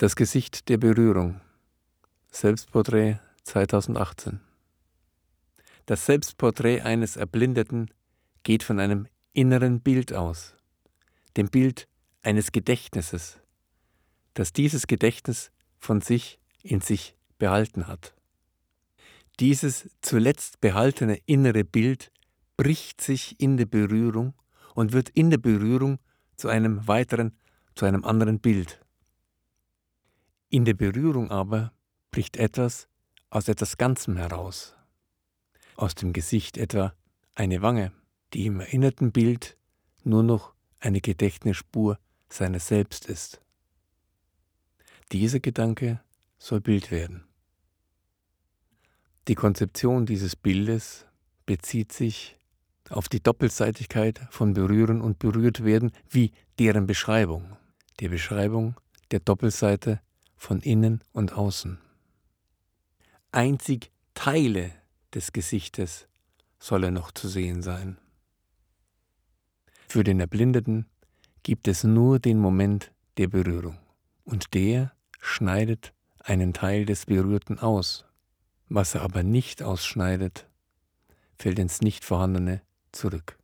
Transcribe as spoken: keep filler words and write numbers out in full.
Das Gesicht der Berührung. Selbstporträt zweitausendachtzehn. Das Selbstporträt eines Erblindeten geht von einem inneren Bild aus, dem Bild eines Gedächtnisses, das dieses Gedächtnis von sich in sich behalten hat. Dieses zuletzt behaltene innere Bild bricht sich in der Berührung und wird in der Berührung zu einem weiteren, zu einem anderen Bild. In der Berührung aber bricht etwas aus etwas Ganzem heraus. Aus dem Gesicht etwa eine Wange, die im erinnerten Bild nur noch eine Gedächtnisspur seiner selbst ist. Dieser Gedanke soll Bild werden. Die Konzeption dieses Bildes bezieht sich auf die Doppelseitigkeit von Berühren und Berührtwerden wie deren Beschreibung, die Beschreibung der Doppelseite von innen und außen. Einzig Teile des Gesichtes sollen noch zu sehen sein. Für den Erblindeten gibt es nur den Moment der Berührung und der schneidet einen Teil des Berührten aus. Was er aber nicht ausschneidet, fällt ins Nicht Vorhandene zurück.